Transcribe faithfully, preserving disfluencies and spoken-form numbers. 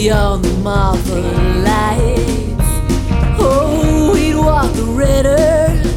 beyond the marble lights. Oh, we'd walk the river